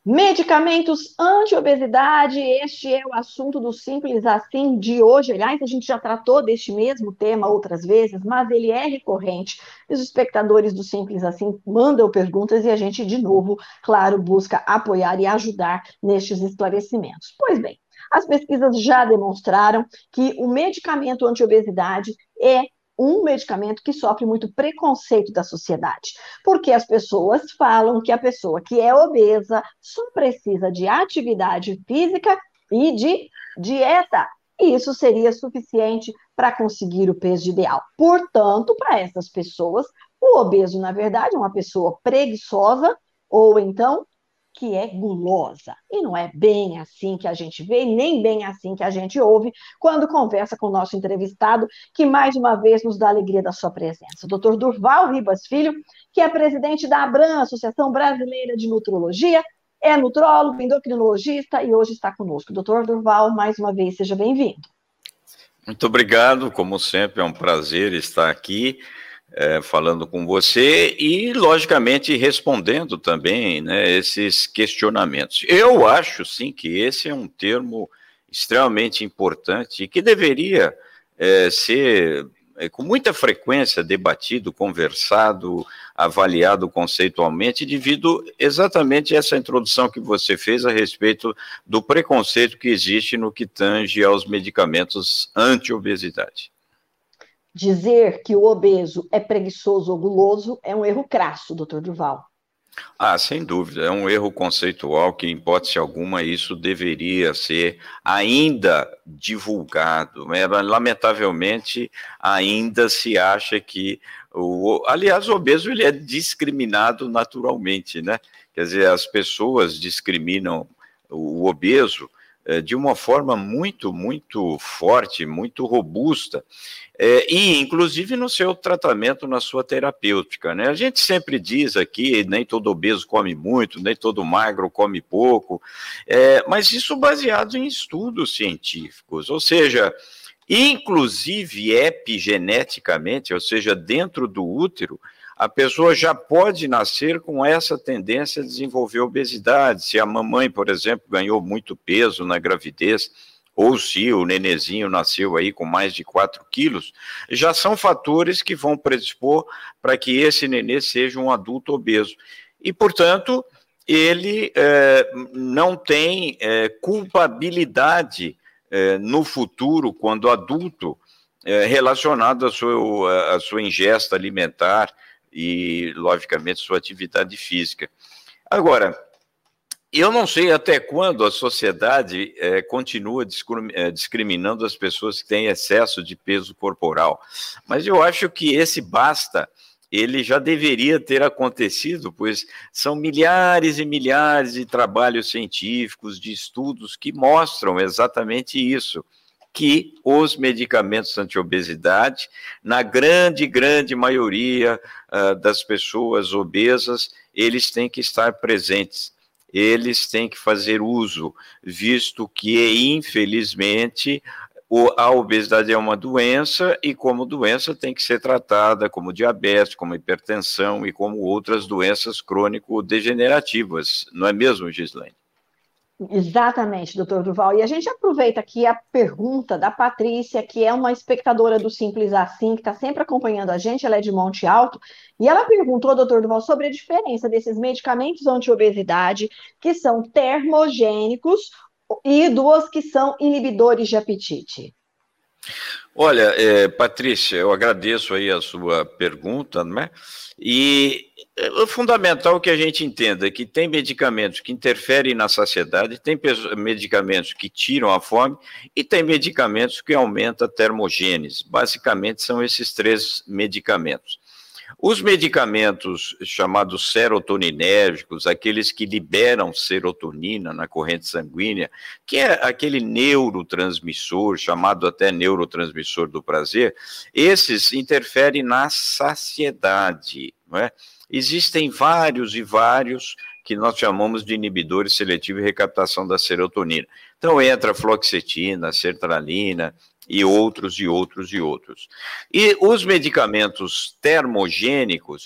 Medicamentos anti-obesidade, este é o assunto do Simples Assim de hoje. Aliás, a gente já tratou deste mesmo tema outras vezes, mas ele é recorrente. Os espectadores do Simples Assim mandam perguntas e a gente, de novo, claro, busca apoiar e ajudar nestes esclarecimentos. Pois bem, as pesquisas já demonstraram que o medicamento anti-obesidade é um medicamento que sofre muito preconceito da sociedade, porque as pessoas falam que a pessoa que é obesa só precisa de atividade física e de dieta. E isso seria suficiente para conseguir o peso ideal. Portanto, para essas pessoas, o obeso, na verdade, é uma pessoa preguiçosa ou então que é gulosa. E não é bem assim que a gente vê, nem bem assim que a gente ouve quando conversa com o nosso entrevistado, que mais uma vez nos dá a alegria da sua presença. O Dr. Durval Ribas Filho, que é presidente da ABRAM, Associação Brasileira de Nutrologia, é nutrólogo, endocrinologista e hoje está conosco. Dr. Durval, mais uma vez, seja bem-vindo. Muito obrigado, como sempre, é um prazer estar aqui falando com você e, logicamente, respondendo também, né, esses questionamentos. Eu acho, sim, que esse é um termo extremamente importante e que deveria ser com muita frequência debatido, conversado, avaliado conceitualmente, devido exatamente a essa introdução que você fez a respeito do preconceito que existe no que tange aos medicamentos anti-obesidade. Dizer que o obeso é preguiçoso ou guloso é um erro crasso, doutor Durval. Ah, sem dúvida, é um erro conceitual que, em hipótese alguma, isso deveria ser ainda divulgado. Lamentavelmente, ainda se acha que, aliás, o obeso ele é discriminado naturalmente, né? Quer dizer, as pessoas discriminam o obeso de uma forma muito, muito forte, muito robusta, e inclusive no seu tratamento, na sua terapêutica, né? A gente sempre diz aqui, nem todo obeso come muito, nem todo magro come pouco, mas isso baseado em estudos científicos, ou seja, inclusive epigeneticamente, ou seja, dentro do útero, a pessoa já pode nascer com essa tendência a desenvolver obesidade. Se a mamãe, por exemplo, ganhou muito peso na gravidez, ou se o nenezinho nasceu aí com mais de 4 quilos, já são fatores que vão predispor para que esse nenê seja um adulto obeso. E, portanto, ele não tem culpabilidade no futuro, quando adulto, relacionado à sua ingesta alimentar e, logicamente, sua atividade física. Agora, eu não sei até quando a sociedade continua discriminando as pessoas que têm excesso de peso corporal, mas eu acho que esse basta, ele já deveria ter acontecido, pois são milhares e milhares de trabalhos científicos, de estudos que mostram exatamente isso, que os medicamentos anti-obesidade, na grande, grande maioria das pessoas obesas, eles têm que estar presentes. Eles têm que fazer uso, visto que, infelizmente, a obesidade é uma doença e, como doença, tem que ser tratada como diabetes, como hipertensão e como outras doenças crônico-degenerativas. Não é mesmo, Gislaine? Exatamente, doutor Durval. E a gente aproveita aqui a pergunta da Patrícia, que é uma espectadora do Simples Assim, que está sempre acompanhando a gente, ela é de Monte Alto, e ela perguntou, doutor Durval, sobre a diferença desses medicamentos anti-obesidade, que são termogênicos, e dos que são inibidores de apetite. Olha, Patrícia, eu agradeço aí a sua pergunta, né? E é fundamental que a gente entenda que tem medicamentos que interferem na saciedade, tem medicamentos que tiram a fome e tem medicamentos que aumentam a termogênese. Basicamente são esses 3 medicamentos. Os medicamentos chamados serotoninérgicos, aqueles que liberam serotonina na corrente sanguínea, que é aquele neurotransmissor, chamado até neurotransmissor do prazer, esses interferem na saciedade, não é? Existem vários e vários que nós chamamos de inibidores seletivos de recaptação da serotonina. Então entra a fluoxetina, a sertralina, e outros, e outros, e outros. E os medicamentos termogênicos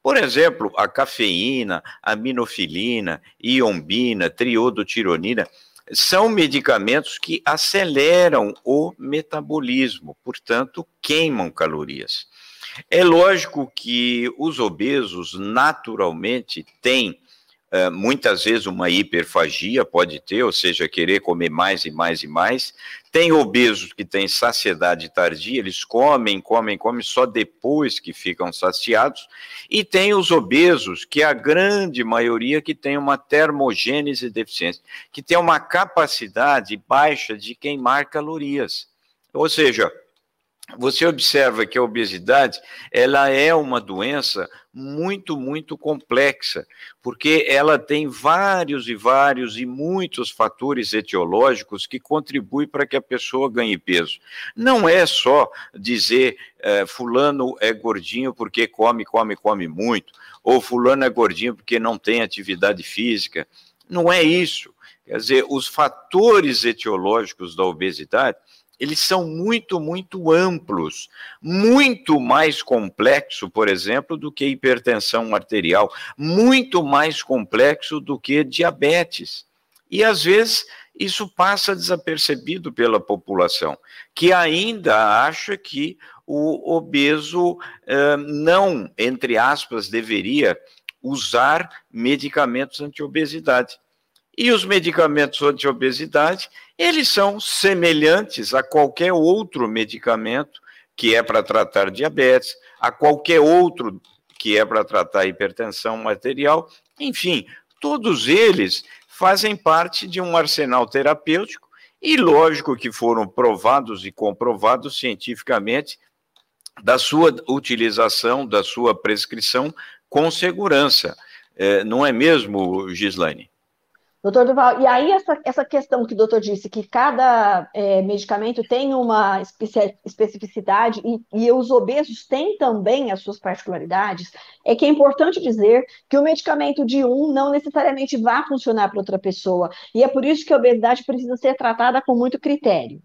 Por exemplo, a cafeína, a minofilina, iombina, triodotironina, são medicamentos que aceleram o metabolismo, portanto, queimam calorias. É lógico que os obesos naturalmente têm muitas vezes uma hiperfagia, pode ter, ou seja, querer comer mais e mais e mais. Tem obesos que têm saciedade tardia, eles comem só depois que ficam saciados. E tem os obesos, que é a grande maioria que tem uma termogênese deficiente, que tem uma capacidade baixa de queimar calorias. Ou seja, você observa que a obesidade, ela é uma doença muito, muito complexa, porque ela tem vários e muitos fatores etiológicos que contribuem para que a pessoa ganhe peso. Não é só dizer fulano é gordinho porque come muito, ou fulano é gordinho porque não tem atividade física. Não é isso. Quer dizer, os fatores etiológicos da obesidade, eles são muito, muito amplos, muito mais complexo, por exemplo, do que hipertensão arterial, muito mais complexo do que diabetes. E, às vezes, isso passa desapercebido pela população, que ainda acha que o obeso não, entre aspas, deveria usar medicamentos anti-obesidade. E os medicamentos anti-obesidade, eles são semelhantes a qualquer outro medicamento que é para tratar diabetes, a qualquer outro que é para tratar hipertensão arterial, enfim, todos eles fazem parte de um arsenal terapêutico e lógico que foram provados e comprovados cientificamente da sua utilização, da sua prescrição com segurança. Não é mesmo, Gislaine? Doutor Durval, e aí essa questão que o doutor disse, que cada medicamento tem uma especificidade e os obesos têm também as suas particularidades, é que é importante dizer que o medicamento de um não necessariamente vai funcionar para outra pessoa, e é por isso que a obesidade precisa ser tratada com muito critério.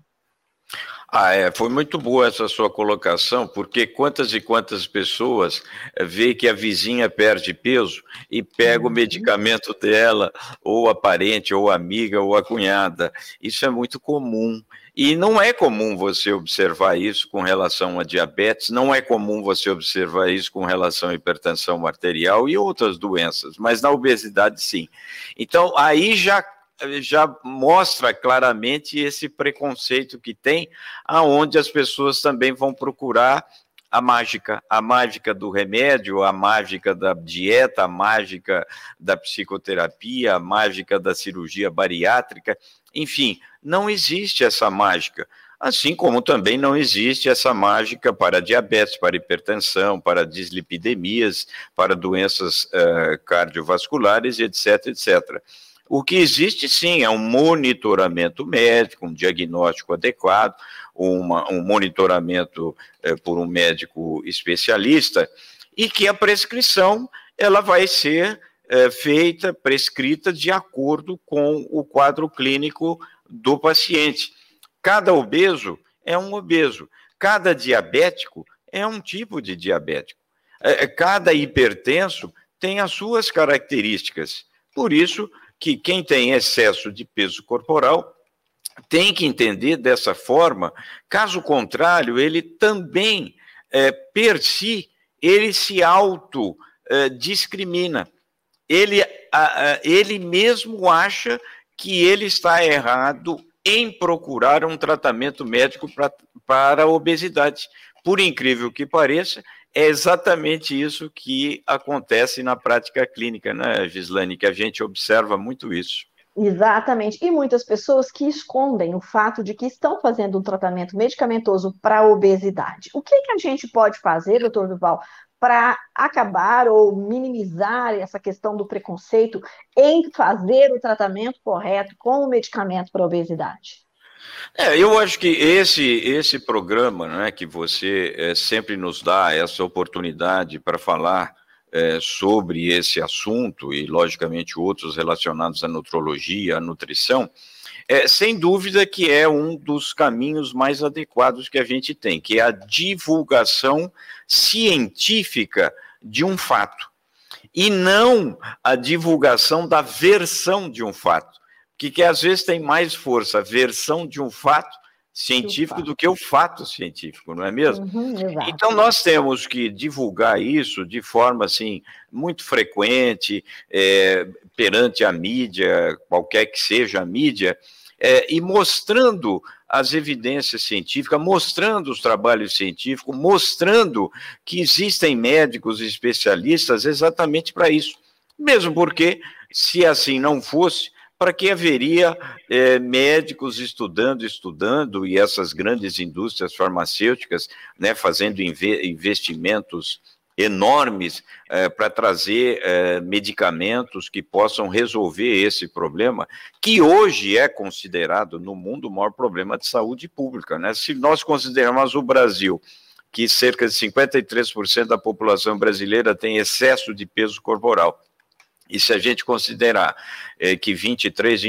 Foi muito boa essa sua colocação, porque quantas e quantas pessoas veem que a vizinha perde peso e pega o medicamento dela, ou a parente, ou a amiga, ou a cunhada. Isso é muito comum. E não é comum você observar isso com relação a diabetes, não é comum você observar isso com relação à hipertensão arterial e outras doenças, mas na obesidade sim. Então, aí já mostra claramente esse preconceito que tem, aonde as pessoas também vão procurar a mágica do remédio, a mágica da dieta, a mágica da psicoterapia, a mágica da cirurgia bariátrica, enfim, não existe essa mágica. Assim como também não existe essa mágica para diabetes, para hipertensão, para dislipidemias, para doenças cardiovasculares, etc, etc. O que existe, sim, é um monitoramento médico, um diagnóstico adequado, um monitoramento por um médico especialista, e que a prescrição ela vai ser prescrita de acordo com o quadro clínico do paciente. Cada obeso é um obeso, cada diabético é um tipo de diabético, cada hipertenso tem as suas características. Por isso que quem tem excesso de peso corporal tem que entender dessa forma, caso contrário, ele também, per si, ele se autodiscrimina. Ele mesmo acha que ele está errado em procurar um tratamento médico para a obesidade. Por incrível que pareça, é exatamente isso que acontece na prática clínica, né, Gislaine, que a gente observa muito isso. Exatamente. E muitas pessoas que escondem o fato de que estão fazendo um tratamento medicamentoso para a obesidade. O que a gente pode fazer, doutor Durval, para acabar ou minimizar essa questão do preconceito em fazer o tratamento correto com o medicamento para a obesidade? Eu acho que esse programa, né, que você sempre nos dá essa oportunidade para falar sobre esse assunto e, logicamente, outros relacionados à nutrologia, à nutrição, sem dúvida que é um dos caminhos mais adequados que a gente tem, que é a divulgação científica de um fato. e não a divulgação da versão de um fato, que às vezes tem mais força a versão de um fato científico do que o fato científico, não é mesmo? Então, nós temos que divulgar isso de forma, assim, muito frequente, perante a mídia, qualquer que seja a mídia, e mostrando as evidências científicas, mostrando os trabalhos científicos, mostrando que existem médicos e especialistas exatamente para isso. Mesmo porque, se assim não fosse, para que haveria médicos estudando, e essas grandes indústrias farmacêuticas, né, fazendo investimentos enormes para trazer medicamentos que possam resolver esse problema, que hoje é considerado no mundo o maior problema de saúde pública, né? Se nós considerarmos o Brasil, que cerca de 53% da população brasileira tem excesso de peso corporal, e se a gente considerar que 23%,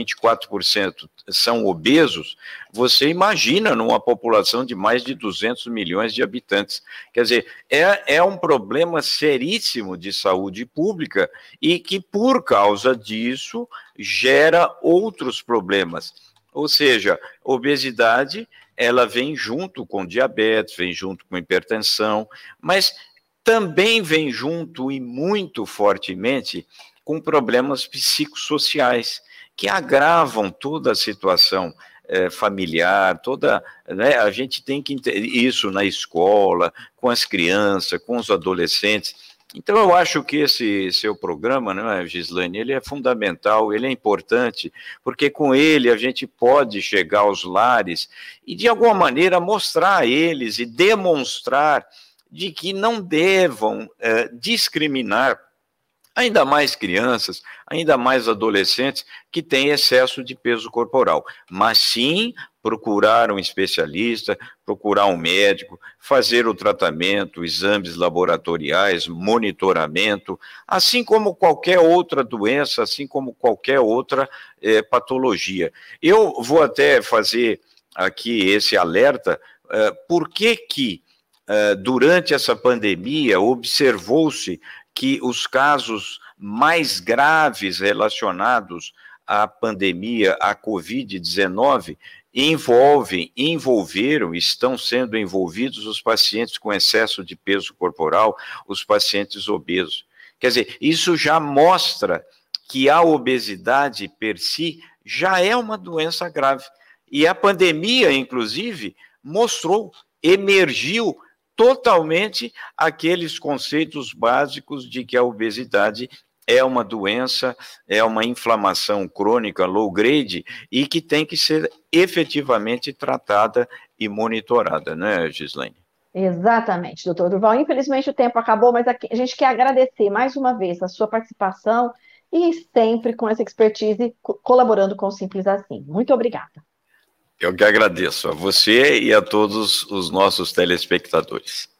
24% são obesos, você imagina numa população de mais de 200 milhões de habitantes. Quer dizer, é um problema seríssimo de saúde pública e que, por causa disso, gera outros problemas. Ou seja, obesidade, ela vem junto com diabetes, vem junto com hipertensão, mas também vem junto e muito fortemente com problemas psicossociais, que agravam toda a situação familiar, né, a gente tem que entender isso na escola, com as crianças, com os adolescentes. Então, eu acho que esse seu programa, né, Gislaine, ele é fundamental, ele é importante, porque com ele a gente pode chegar aos lares e, de alguma maneira, mostrar a eles e demonstrar de que não devam discriminar ainda mais crianças, ainda mais adolescentes que têm excesso de peso corporal, mas sim procurar um especialista, procurar um médico, fazer o tratamento, exames laboratoriais, monitoramento, assim como qualquer outra doença, assim como qualquer outra patologia. Eu vou até fazer aqui esse alerta, por que durante essa pandemia observou-se que os casos mais graves relacionados à pandemia, à Covid-19, estão sendo envolvidos os pacientes com excesso de peso corporal, os pacientes obesos. Quer dizer, isso já mostra que a obesidade per si já é uma doença grave. E a pandemia, inclusive, emergiu totalmente aqueles conceitos básicos de que a obesidade é uma doença, é uma inflamação crônica low grade e que tem que ser efetivamente tratada e monitorada, né, Gislaine? Exatamente, doutor Durval. Infelizmente o tempo acabou, mas a gente quer agradecer mais uma vez a sua participação e sempre com essa expertise colaborando com o Simples Assim. Muito obrigada. Eu que agradeço a você e a todos os nossos telespectadores.